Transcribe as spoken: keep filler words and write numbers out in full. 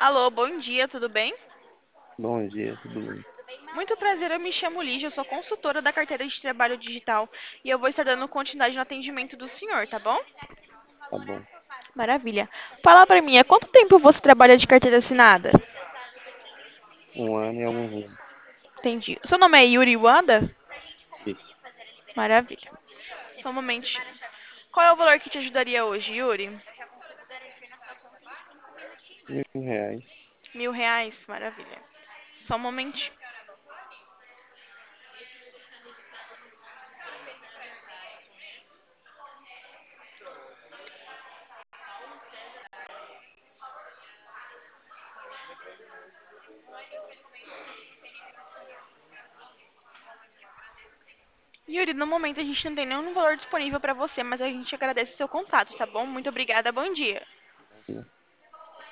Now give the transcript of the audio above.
Alô, bom dia, tudo bem? Bom dia, tudo bem? Muito prazer, eu me chamo Lígia, eu sou consultora da carteira de trabalho digital e eu vou estar dando continuidade no atendimento do senhor, tá bom? Tá bom. Maravilha. Fala pra mim, há quanto tempo você trabalha de carteira assinada? Um ano e alguns meses. Entendi. Seu nome é Yuri Wanda? Isso. Maravilha. Só um momentinho. Qual é o valor que te ajudaria hoje, Yuri? Mil reais. Mil reais? Maravilha. Só um momentinho. Yuri, no momento a gente não tem nenhum valor disponível pra você, mas a gente agradece o seu contato, tá bom? Muito obrigada, bom dia.